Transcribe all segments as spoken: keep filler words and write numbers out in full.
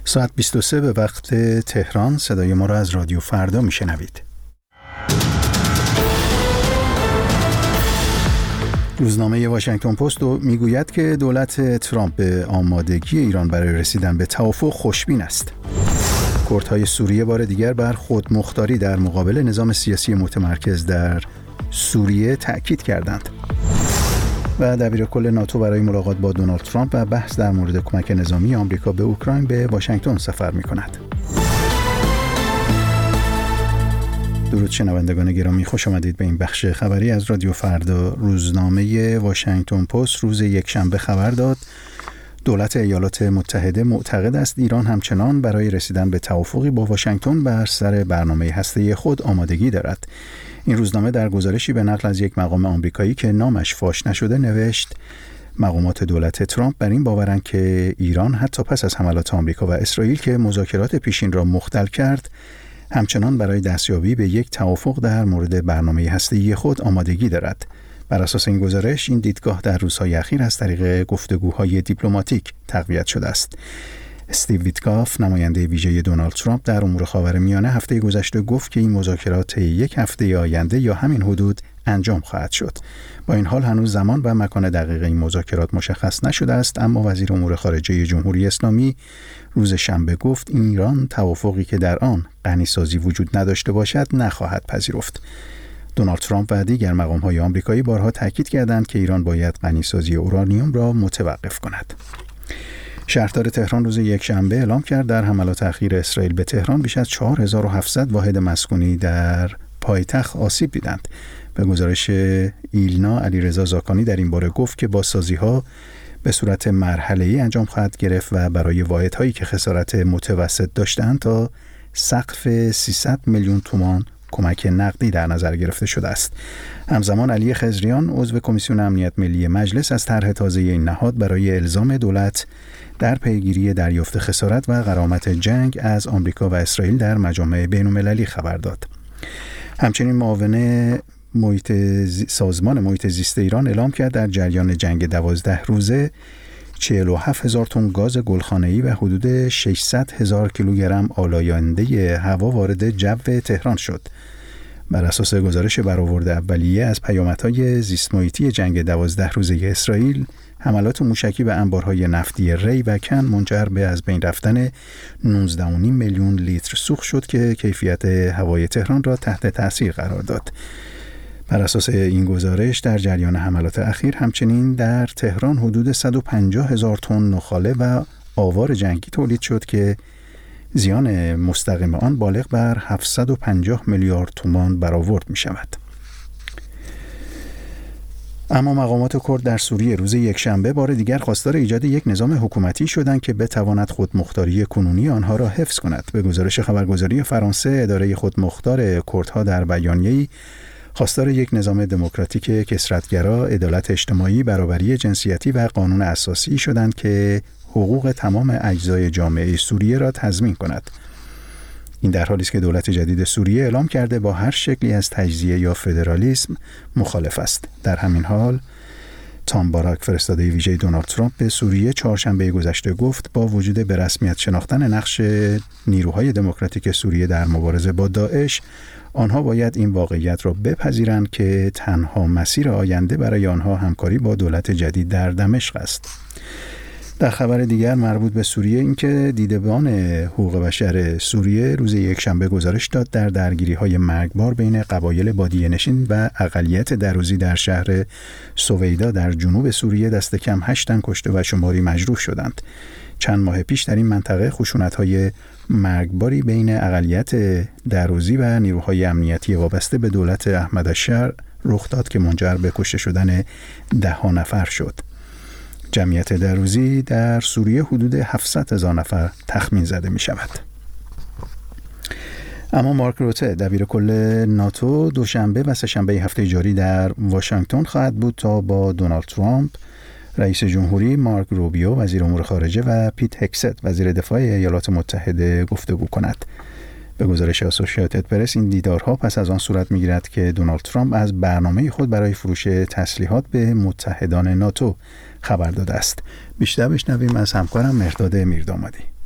ساعت بیست و سه به وقت تهران. صدای ما را از رادیو فردا میشنوید. روزنامه واشنگتن پست میگوید که دولت ترامپ به آمادگی ایران برای رسیدن به توافق خوشبین است. کردهای سوریه بار دیگر بر خودمختاری در مقابل نظام سیاسی متمرکز در سوریه تأکید کردند. و دبیرکل ناتو برای ملاقات با دونالد ترامپ و بحث در مورد کمک نظامی آمریکا به اوکراین به واشنگتن سفر می‌کند. درود شنوندگان گرامی، خوش آمدید به این بخش خبری از رادیو فردا. روزنامه واشنگتن پست روز یکشنبه خبر داد دولت ایالات متحده معتقد است ایران همچنان برای رسیدن به توافقی با واشنگتن بر سر برنامه هسته‌ای خود آمادگی دارد. این روزنامه در گزارشی به نقل از یک مقام آمریکایی که نامش فاش نشده نوشت مقامات دولت ترامپ بر این باورند که ایران حتی پس از حملات آمریکا و اسرائیل که مذاکرات پیشین را مختل کرد همچنان برای دستیابی به یک توافق در مورد برنامه هسته‌ای خود آمادگی دارد. بر اساس این گزارش این دیدگاه در روزهای اخیر از طریق گفتگوهای دیپلماتیک تقویت شده است. استیو ویتکاف، نماینده ویژه دونالد ترامپ در امور خاورمیانه، هفته گذشته گفت که این مذاکرات یک هفته آینده یا همین حدود انجام خواهد شد. با این حال هنوز زمان و مکان دقیق این مذاکرات مشخص نشده است، اما وزیر امور خارجه جمهوری اسلامی روز شنبه گفت ایران توافقی که در آن غنیسازی وجود نداشته باشد نخواهد پذیرفت. دونالد ترامپ و دیگر مقام‌های آمریکایی بارها تاکید کردند که ایران باید غنیسازی اورانیوم را متوقف کند. شهردار تهران روز یکشنبه اعلام کرد در حملات اخیر اسرائیل به تهران بیش از چهار هزار و هفتصد واحد مسکونی در پایتخت آسیب دیدند. به گزارش ایلنا، علیرضا زاکانی در این باره گفت که بازسازی‌ها به صورت مرحله‌ای انجام خواهد گرفت و برای واحدهایی که خسارت متوسط داشتند تا سقف سیصد میلیون تومان کمک نقدی در نظر گرفته شده است. همزمان علی خضریان، عضو کمیسیون امنیت ملی مجلس، از طرح تازه این نهاد برای الزام دولت در پیگیری دریافت خسارت و غرامت جنگ از آمریکا و اسرائیل در مجامع بین‌المللی خبر داد. همچنین معاون محیط زی... سازمان محیط زیست ایران اعلام کرد در جریان جنگ دوازده روزه چهل و هفت هزار تن گاز گلخانه‌ای و حدود ششصد هزار کیلوگرم آلاینده هوا وارد جو تهران شد. بر اساس گزارش برآورد اولیه از پیامدهای زیست محیطی جنگ دوازده روزه اسرائیل، حملات موشکی به انبارهای نفتی ری و کن منجر به از بین رفتن نوزده و نیم میلیون لیتر سوخت شد که کیفیت هوای تهران را تحت تاثیر قرار داد. بر اساس این گزارش در جریان حملات اخیر همچنین در تهران حدود صد و پنجاه هزار تن نخاله و آوار جنگی تولید شد که زیان مستقیم آن بالغ بر هفتصد و پنجاه میلیارد تومان برآورد می شود. اما مقامات کرد در سوریه روز یکشنبه بار دیگر خواستار ایجاد یک نظام حکومتی شدند که بتواند خودمختاری کنونی آنها را حفظ کند. به گزارش خبرگزاری فرانسه، اداره خودمختار کردها در بیانیه‌ای خواستار یک نظام دموکراتیک کثرت‌گرا، عدالت اجتماعی، برابری جنسیتی و قانون اساسی شدند که حقوق تمام اجزای جامعه سوریه را تضمین کند. این در حالی است که دولت جدید سوریه اعلام کرده با هر شکلی از تجزیه یا فدرالیسم مخالف است. در همین حال تام باراک، فرستاده ویژه دونالد ترامپ به سوریه، چهارشنبه گذشته گفت با وجود به رسمیت شناختن نقش نیروهای دموکراتیک سوریه در مبارزه با داعش، آنها باید این واقعیت را بپذیرند که تنها مسیر آینده برای آنها همکاری با دولت جدید در دمشق است. در خبر دیگر مربوط به سوریه، اینکه دیدبان حقوق بشر سوریه روز یکشنبه گزارش داد در درگیری‌های مرگبار بین قبایل بادیه‌نشین و اقلیت دروزی در شهر سویدا در جنوب سوریه دست کم هشت تن کشته و شماری مجروح شدند. چند ماه پیش در این منطقه خشونت‌های مرگباری بین اقلیت دروزی و نیروهای امنیتی وابسته به دولت احمدالشر رخ داد که منجر به کشته شدن ده ها نفر شد. جمعیت دروزی در سوریه حدود هفتصد هزار نفر تخمین زده می شود. اما مارک روته، دبیرکل ناتو، دوشنبه و سه‌شنبه هفته جاری در واشنگتن خواهد بود تا با دونالد ترامپ، رئیس جمهوری، مارک روبیو، وزیر امور خارجه، و پیت هکست، وزیر دفاع ایالات متحده، گفتگو کند. به گزارش اسوسییتد پرس این دیدارها پس از آن صورت می‌گیرد که دونالد ترامپ از برنامه خود برای فروش تسلیحات به متحدان ناتو خبر داده است. بیشتر بشنویم از همکارم مهرداد میردامادی.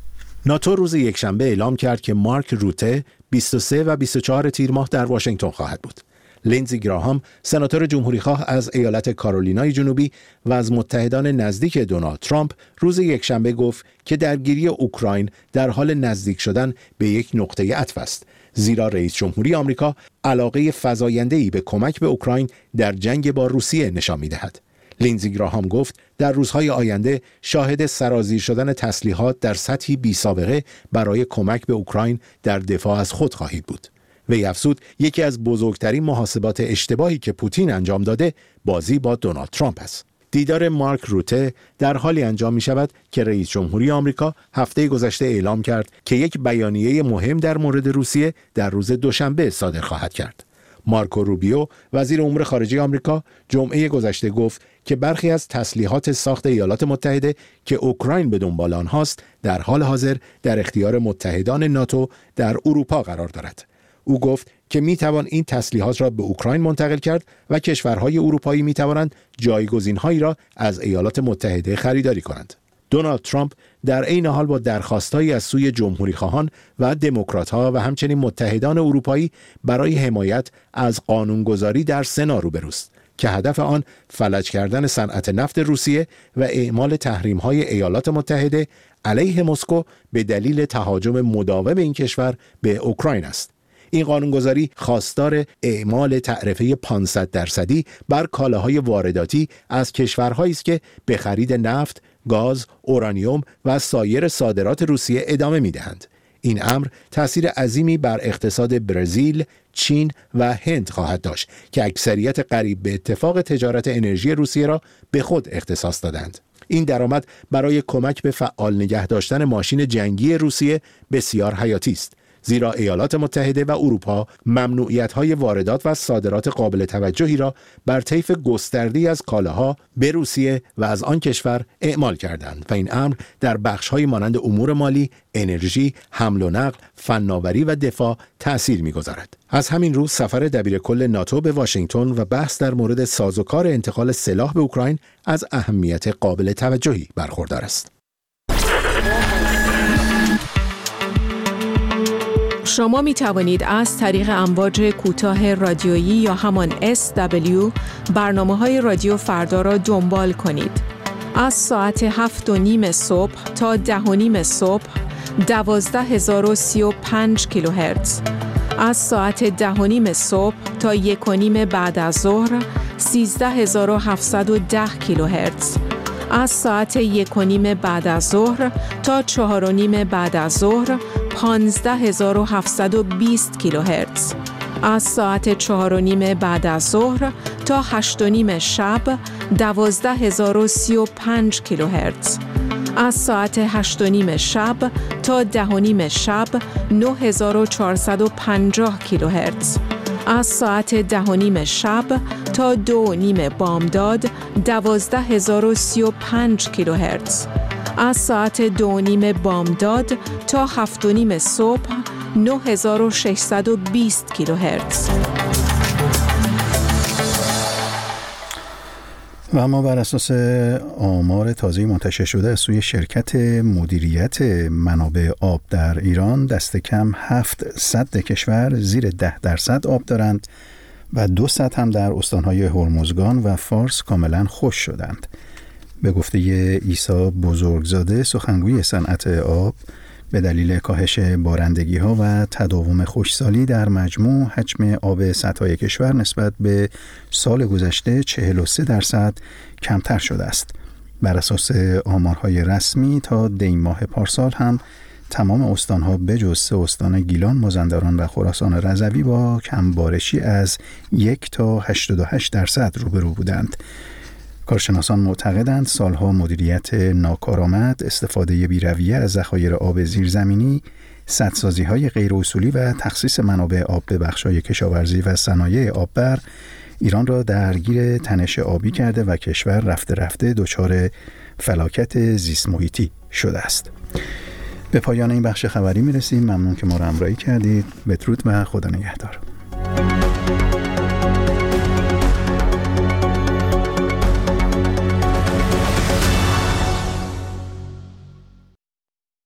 ناتو روز یکشنبه اعلام کرد که مارک روته بیست و سه و بیست و چهار تیر ماه در واشنگتن خواهد بود. لیندزی گراهام، سناتور جمهوریخواه از ایالت کارولینای جنوبی و از متحدان نزدیک دونالد ترامپ، روز یکشنبه گفت که درگیری اوکراین در حال نزدیک شدن به یک نقطه عطف است، زیرا رئیس جمهوری آمریکا علاقه فزاینده‌ای به کمک به اوکراین در جنگ با روسیه نشان می‌دهد. لیندزی گراهام گفت در روزهای آینده شاهد سرازیر شدن تسلیحات در سطحی بی‌سابقه برای کمک به اوکراین در دفاع از خود خواهید بود. وی افزود یکی از بزرگترین محاسبات اشتباهی که پوتین انجام داده بازی با دونالد ترامپ است. دیدار مارک روته در حالی انجام می شود که رئیس جمهوری آمریکا هفته گذشته اعلام کرد که یک بیانیه مهم در مورد روسیه در روز دوشنبه صادر خواهد کرد. مارکو روبیو، وزیر امور خارجه آمریکا، جمعه گذشته گفت که برخی از تسلیحات ساخت ایالات متحده که اوکراین به دنبال آنهاست در حال حاضر در اختیار متحدان ناتو در اروپا قرار دارد. او گفت که می توان این تسلیحات را به اوکراین منتقل کرد و کشورهای اروپایی می توانند جایگزین‌هایی را از ایالات متحده خریداری کنند. دونالد ترامپ در عین حال با درخواستایی از سوی جمهوری‌خواهان و دموکرات‌ها و همچنین متحدان اروپایی برای حمایت از قانونگذاری در سنا روبروست که هدف آن فلج کردن صنعت نفت روسیه و اعمال تحریم‌های ایالات متحده علیه مسکو به دلیل تهاجم مداوم این کشور به اوکراین است. این قانونگذاری خواستار اعمال تعرفه پانصد درصدی بر کالاهای وارداتی از کشورهایی است که به خرید نفت، گاز، اورانیوم و سایر صادرات روسیه ادامه می‌دهند. این امر تأثیر عظیمی بر اقتصاد برزیل، چین و هند خواهد داشت که اکثریت قریب به اتفاق تجارت انرژی روسیه را به خود اختصاص دادند. این درآمد برای کمک به فعال نگه داشتن ماشین جنگی روسیه بسیار حیاتی است، زیرا ایالات متحده و اروپا ممنوعیت‌های واردات و صادرات قابل توجهی را بر طیف گسترده‌ای از کالاها به روسیه و از آن کشور اعمال کردند و این امر در بخش‌های مانند امور مالی، انرژی، حمل و نقل، فناوری و دفاع تأثیر می‌گذارد. از همین رو سفر دبیرکل ناتو به واشنگتن و بحث در مورد سازوکار انتقال سلاح به اوکراین از اهمیت قابل توجهی برخوردار است. شما می توانید از طریق امواج کوتاه رادیویی یا همان اس دبلیو برنامه‌های رادیو فردا را دنبال کنید. از ساعت هفت و نیم صبح تا ده و نیم صبح دوازده هزار و سی و پنج کیلوهرتز. از ساعت ده و نیم صبح تا یک و نیم بعد از ظهر سیزده هزار و هفتصد و ده کیلوهرتز. از ساعت یک و نیم بعد از ظهر تا چهار و نیم بعد از ظهر پانزده هزار و هفتصد و بیست کیلوهرتز. از ساعت چهار و نیم بعد از ظهر تا هشت و نیم شب دوازده هزار و سی و پنج کیلوهرتز. از ساعت هشت و نیم شب تا ده و نیم شب نه هزار و چهارصد و پنجاه کیلوهرتز. از ساعت ده و نیم شب تا دو و نیم بامداد دوازده هزار و سی و پنج کیلوهرتز. از ساعت دو و نیم بامداد تا هفت و نیم صبح نه هزار و ششصد و بیست کیلوهرتز. و اما بر اساس آمار تازه منتشر شده از سوی شرکت مدیریت منابع آب در ایران، دست کم هفت سد کشور زیر ده درصد آب دارند و دو سد هم در استانهای هرمزگان و فارس کاملا خشک شدند. به گفته عیسی بزرگزاده، سخنگوی صنعت آب، به دلیل کاهش بارندگی ها و تداوم خشکسالی در مجموع حجم آب سدهای کشور نسبت به سال گذشته چهل و سه درصد کمتر شده است. بر اساس آمارهای رسمی تا دی ماه پارسال هم تمام استانها بجز سه استان گیلان، مازندران و خراسان رضوی با کمبارشی از یک تا هشتاد و هشت درصد روبرو بودند. کارشناسان معتقدند سالها مدیریت ناکارآمد، استفاده بی‌رویه از ذخایر آب زیرزمینی، سدسازی‌های غیر اصولی و تخصیص منابع آب به بخش‌های کشاورزی و صنایع آببر ایران را درگیر تنش آبی کرده و کشور رفته رفته دچار فلاکت زیست محیطی شده است. به پایان این بخش خبری می‌رسیم. ممنون که ما را همراهی کردید. بدرود و خدا نگهدار.